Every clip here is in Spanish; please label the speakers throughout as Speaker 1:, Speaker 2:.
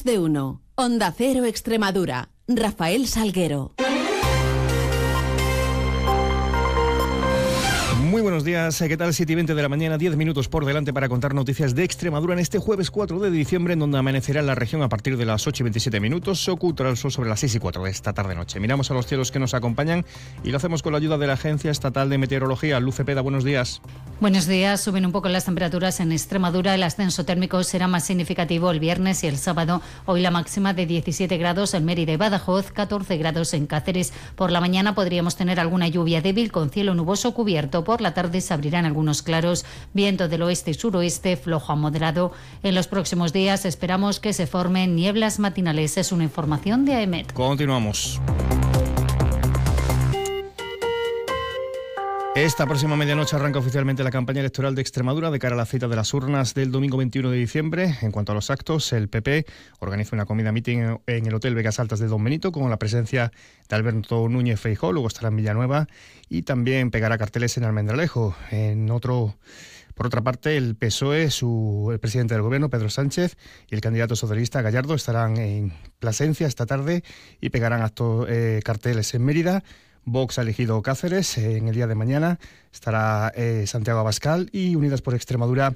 Speaker 1: de uno. Onda Cero Extremadura. Rafael Salguero.
Speaker 2: Muy buenos días, ¿qué tal? 7:20 de la mañana, 10 minutos por delante para contar noticias de Extremadura en este jueves 4 de diciembre, en donde amanecerá en la región a partir de las 8:27 minutos, se ocultará el sol sobre las 6:04 de esta tarde-noche. Miramos a los cielos que nos acompañan y lo hacemos con la ayuda de la Agencia Estatal de Meteorología. Luz Cepeda, buenos días.
Speaker 3: Buenos días, suben un poco las temperaturas en Extremadura, el ascenso térmico será más significativo el viernes y el sábado. Hoy la máxima de 17 grados en Mérida y Badajoz, 14 grados en Cáceres. Por la mañana podríamos tener alguna lluvia débil con cielo nuboso cubierto. Por la tarde se abrirán algunos claros, viento del oeste y suroeste, flojo a moderado. En los próximos días esperamos que se formen nieblas matinales. Es una información de AEMET.
Speaker 2: Continuamos. Esta próxima medianoche arranca oficialmente la campaña electoral de Extremadura de cara a la cita de las urnas del domingo 21 de diciembre. En cuanto a los actos, el PP organiza una comida meeting en el Hotel Vegas Altas de Don Benito con la presencia de Alberto Núñez Feijóo, luego estará en Villanueva y también pegará carteles en Almendralejo. Por otra parte, el PSOE, el presidente del gobierno, Pedro Sánchez, y el candidato socialista Gallardo estarán en Plasencia esta tarde y pegarán carteles en Mérida. Vox ha elegido Cáceres, en el día de mañana estará Santiago Abascal y Unidas por Extremadura,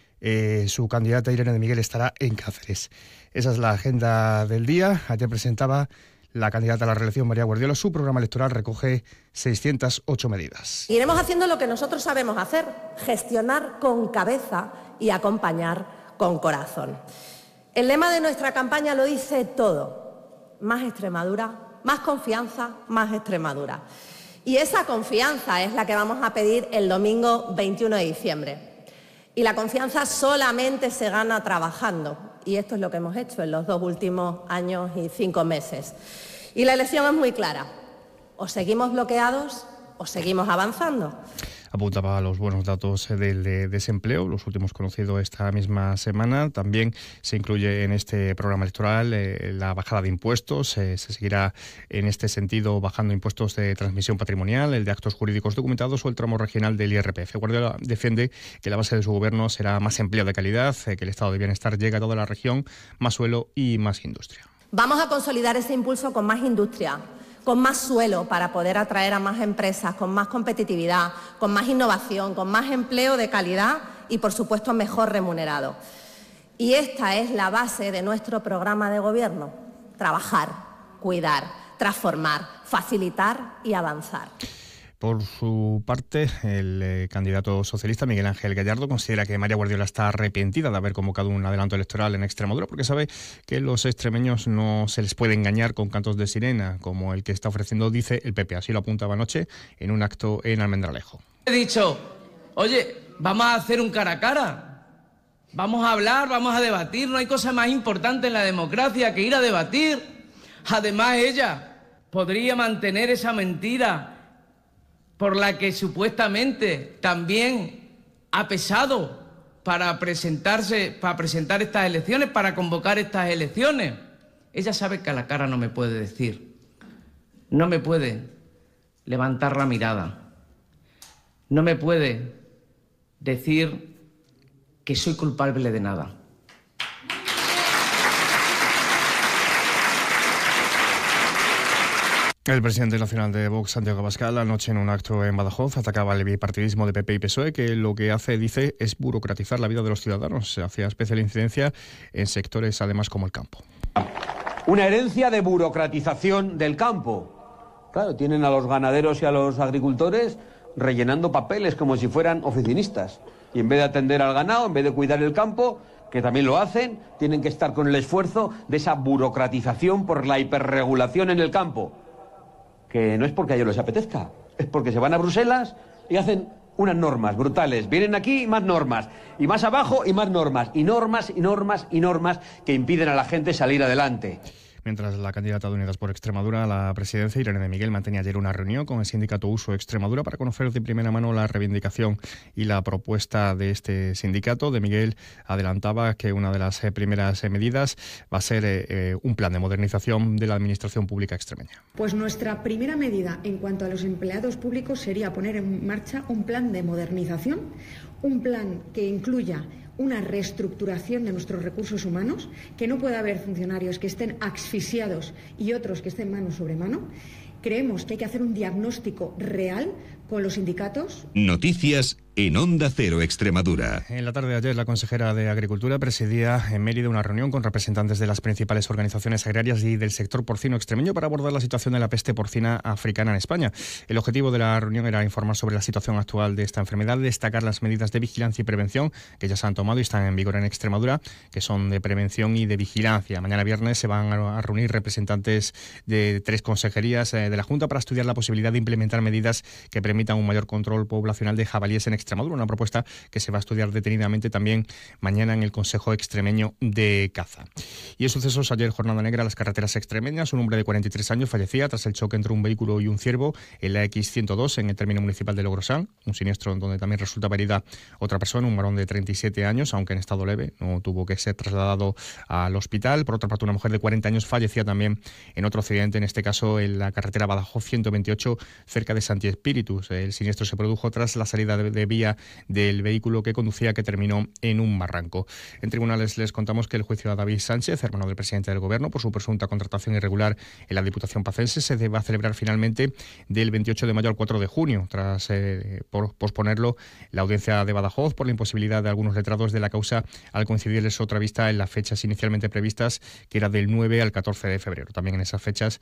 Speaker 2: su candidata Irene de Miguel estará en Cáceres. Esa es la agenda del día. Ayer presentaba la candidata a la reelección, María Guardiola. Su programa electoral recoge 608 medidas.
Speaker 4: Iremos haciendo lo que nosotros sabemos hacer, gestionar con cabeza y acompañar con corazón. El lema de nuestra campaña lo dice todo: más Extremadura, más confianza, más Extremadura. Y esa confianza es la que vamos a pedir el domingo 21 de diciembre. Y la confianza solamente se gana trabajando. Y esto es lo que hemos hecho en los 2 últimos años y 5 meses. Y la elección es muy clara. O seguimos bloqueados o seguimos avanzando.
Speaker 2: Apuntaba a los buenos datos del desempleo, los últimos conocidos esta misma semana. También se incluye en este programa electoral la bajada de impuestos. Se seguirá en este sentido bajando impuestos de transmisión patrimonial, el de actos jurídicos documentados o el tramo regional del IRPF. Guardiola defiende que la base de su gobierno será más empleo de calidad, que el estado de bienestar llegue a toda la región, más suelo y más industria.
Speaker 4: Vamos a consolidar ese impulso con más industria, con más suelo para poder atraer a más empresas, con más competitividad, con más innovación, con más empleo de calidad y, por supuesto, mejor remunerado. Y esta es la base de nuestro programa de gobierno: trabajar, cuidar, transformar, facilitar y avanzar.
Speaker 2: Por su parte, el candidato socialista Miguel Ángel Gallardo considera que María Guardiola está arrepentida de haber convocado un adelanto electoral en Extremadura porque sabe que los extremeños no se les puede engañar con cantos de sirena como el que está ofreciendo, dice, el PP. Así lo apuntaba anoche en un acto en Almendralejo.
Speaker 5: He dicho, oye, vamos a hacer un cara a cara, vamos a hablar, vamos a debatir, no hay cosa más importante en la democracia que ir a debatir. Además, ella podría mantener esa mentira por la que supuestamente también ha pesado para presentar estas elecciones, para convocar estas elecciones. Ella sabe que a la cara no me puede decir, no me puede levantar la mirada, no me puede decir que soy culpable de nada.
Speaker 2: El presidente nacional de Vox, Santiago Abascal, anoche en un acto en Badajoz atacaba el bipartidismo de PP y PSOE, que lo que hace, dice, es burocratizar la vida de los ciudadanos. Se hacía especial incidencia en sectores, además, como el campo.
Speaker 6: Una herencia de burocratización del campo. Claro, tienen a los ganaderos y a los agricultores rellenando papeles como si fueran oficinistas. Y en vez de atender al ganado, en vez de cuidar el campo, que también lo hacen, tienen que estar con el esfuerzo de esa burocratización por la hiperregulación en el campo. Que no es porque a ellos les apetezca, es porque se van a Bruselas y hacen unas normas brutales. Vienen aquí y más normas, y más abajo y más normas, y normas, y normas, y normas que impiden a la gente salir adelante.
Speaker 2: Mientras la candidata de Unidas por Extremadura a la presidencia, Irene de Miguel, mantenía ayer una reunión con el sindicato Uso Extremadura para conocer de primera mano la reivindicación y la propuesta de este sindicato. De Miguel adelantaba que una de las primeras medidas va a ser un plan de modernización de la administración pública extremeña.
Speaker 7: Pues nuestra primera medida en cuanto a los empleados públicos sería poner en marcha un plan de modernización, un plan que incluya una reestructuración de nuestros recursos humanos, que no puede haber funcionarios que estén asfixiados y otros que estén mano sobre mano. Creemos que hay que hacer un diagnóstico real con los sindicatos.
Speaker 8: Noticias en Onda Cero Extremadura.
Speaker 2: En la tarde de ayer, la consejera de Agricultura presidía en Mérida una reunión con representantes de las principales organizaciones agrarias y del sector porcino extremeño para abordar la situación de la peste porcina africana en España. El objetivo de la reunión era informar sobre la situación actual de esta enfermedad, destacar las medidas de vigilancia y prevención que ya se han tomado y están en vigor en Extremadura, que son de prevención y de vigilancia. Mañana viernes se van a reunir representantes de 3 consejerías de la Junta para estudiar la posibilidad de implementar medidas que permitan un mayor control poblacional de jabalíes en Extremadura, una propuesta que se va a estudiar detenidamente también mañana en el Consejo Extremeño de Caza. Y en sucesos, ayer jornada negra en las carreteras extremeñas. Un hombre de 43 años fallecía tras el choque entre un vehículo y un ciervo en la X102 en el término municipal de Logrosán, un siniestro donde también resultaba herida otra persona, un varón de 37 años, aunque en estado leve, no tuvo que ser trasladado al hospital. Por otra parte, una mujer de 40 años fallecía también en otro accidente, en este caso en la carretera Badajoz 128 cerca de Santi Espíritus. El siniestro se produjo tras la salida de vía del vehículo que conducía, que terminó en un barranco. En tribunales les contamos que el juicio a David Sánchez, hermano del presidente del Gobierno, por su presunta contratación irregular en la Diputación pacense, se va a celebrar finalmente del 28 de mayo al 4 de junio, tras posponerlo la audiencia de Badajoz por la imposibilidad de algunos letrados de la causa al coincidirles otra vista en las fechas inicialmente previstas, que era del 9 al 14 de febrero. También en esas fechas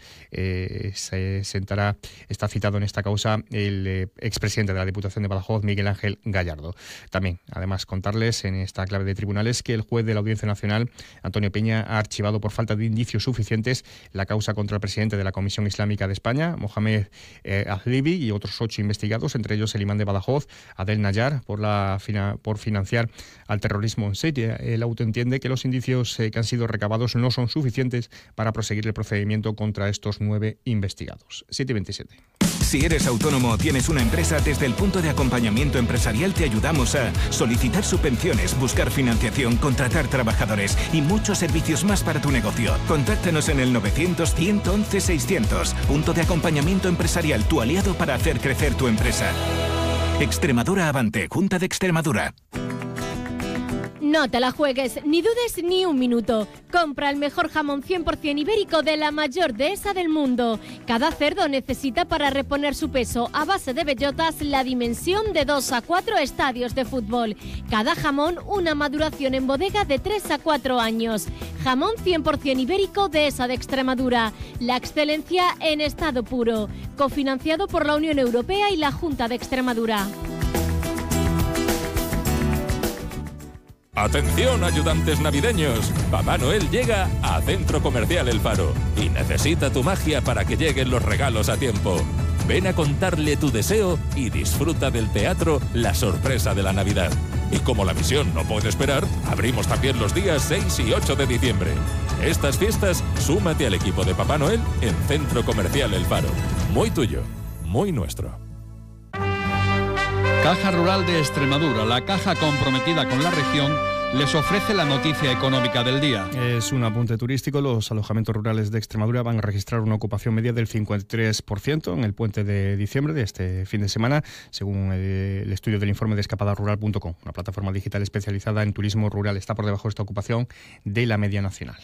Speaker 2: está citado en esta causa el expresidente de la Diputación de Badajoz, Miguel Ángel Gallardo. También, además, contarles en esta clave de tribunales que el juez de la Audiencia Nacional, Antonio Peña, ha archivado por falta de indicios suficientes la causa contra el presidente de la Comisión Islámica de España, Mohamed Azlibi, y otros 8 investigados, entre ellos el imán de Badajoz, Adel Nayar, por financiar al terrorismo en Siria. El auto entiende que los indicios que han sido recabados no son suficientes para proseguir el procedimiento contra estos 9 investigados. 7:27.
Speaker 9: Si eres autónomo o tienes una empresa, desde el punto de acompañamiento empresarial te ayudamos a solicitar subvenciones, buscar financiación, contratar trabajadores y muchos servicios más para tu negocio. Contáctanos en el 900-111-600. Punto de acompañamiento empresarial, tu aliado para hacer crecer tu empresa. Extremadura Avante, Junta de Extremadura.
Speaker 10: No te la juegues, ni dudes ni un minuto. Compra el mejor jamón 100% ibérico de la mayor dehesa del mundo. Cada cerdo necesita para reponer su peso a base de bellotas la dimensión de 2 a 4 estadios de fútbol. Cada jamón una maduración en bodega de 3 a 4 años. Jamón 100% ibérico dehesa de Extremadura. La excelencia en estado puro. Cofinanciado por la Unión Europea y la Junta de Extremadura.
Speaker 11: ¡Atención, ayudantes navideños! Papá Noel llega a Centro Comercial El Faro y necesita tu magia para que lleguen los regalos a tiempo. Ven a contarle tu deseo y disfruta del teatro La Sorpresa de la Navidad. Y como la misión no puede esperar, abrimos también los días 6 y 8 de diciembre. Estas fiestas, súmate al equipo de Papá Noel en Centro Comercial El Faro. Muy tuyo, muy nuestro.
Speaker 12: Caja Rural de Extremadura, la caja comprometida con la región, les ofrece la noticia económica del día. Es un apunte turístico. Los alojamientos rurales de Extremadura van a registrar una ocupación media del 53% en el puente de diciembre de este fin de semana, según el estudio del informe de escapadarural.com, una plataforma digital especializada en turismo rural. Está por debajo de esta ocupación de la media nacional.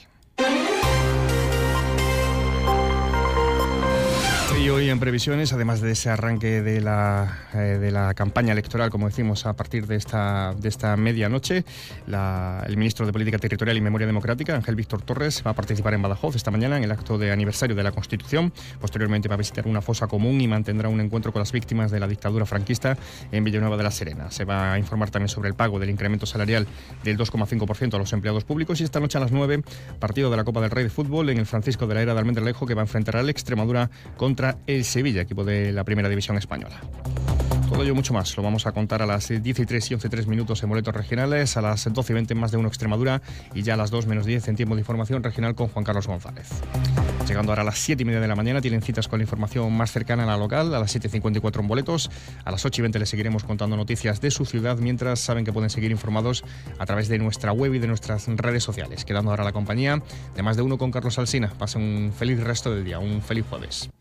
Speaker 12: Y hoy en previsiones, además de ese arranque de la campaña electoral, como decimos, a partir de esta medianoche, el ministro de Política Territorial y Memoria Democrática, Ángel Víctor Torres, va a participar en Badajoz esta mañana en el acto de aniversario de la Constitución. Posteriormente va a visitar una fosa común y mantendrá un encuentro con las víctimas de la dictadura franquista en Villanueva de la Serena. Se va a informar también sobre el pago del incremento salarial del 2,5% a los empleados públicos. Y esta noche a las 9, partido de la Copa del Rey de Fútbol en el Francisco de la Era de Almendralejo, que va a enfrentar al Extremadura contra el Sevilla, equipo de la Primera División Española. Todo ello mucho más lo vamos a contar a las 10:03 y 11:03 minutos en boletos regionales, a las 12:20 más de uno Extremadura y ya a las 2 menos 10 en tiempo de información regional con Juan Carlos González. Llegando ahora a las 7:30 de la mañana, tienen citas con la información más cercana a la local, a las 7:54 en boletos, a las 8:20 les seguiremos contando noticias de su ciudad, mientras saben que pueden seguir informados a través de nuestra web y de nuestras redes sociales. Quedando ahora la compañía de Más de Uno con Carlos Alsina. Pasen un feliz resto del día, un feliz jueves.